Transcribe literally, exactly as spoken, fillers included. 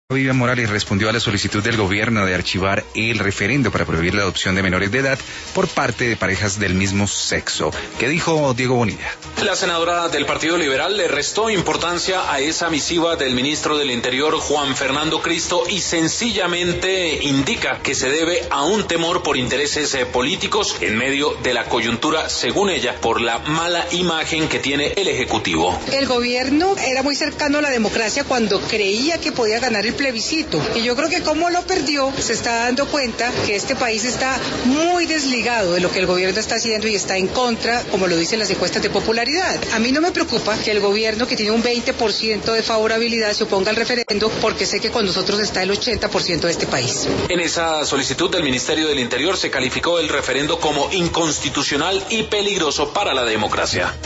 Vivian Morales respondió a la solicitud del gobierno de archivar el referendo para prohibir la adopción de menores de edad por parte de parejas del mismo sexo. ¿Qué dijo Diego Bonilla? La senadora del Partido Liberal le restó importancia a esa misiva del ministro del Interior, Juan Fernando Cristo, y sencillamente indica que se debe a un temor por intereses eh, políticos en medio de la coyuntura, según ella, por la mala imagen que tiene el Ejecutivo. El gobierno era muy cercano a la democracia cuando creía que podía ganar el plebiscito, y yo creo que como lo perdió, se está dando cuenta que este país está muy desligado de lo que el gobierno está haciendo y está en contra, como lo dicen las encuestas de popularidad. A mí no me preocupa que el gobierno, que tiene un veinte por ciento de favorabilidad, se oponga al referendo, porque sé que con nosotros está el ochenta por ciento de este país. En esa solicitud del Ministerio del Interior se calificó el referendo como inconstitucional y peligroso para la democracia.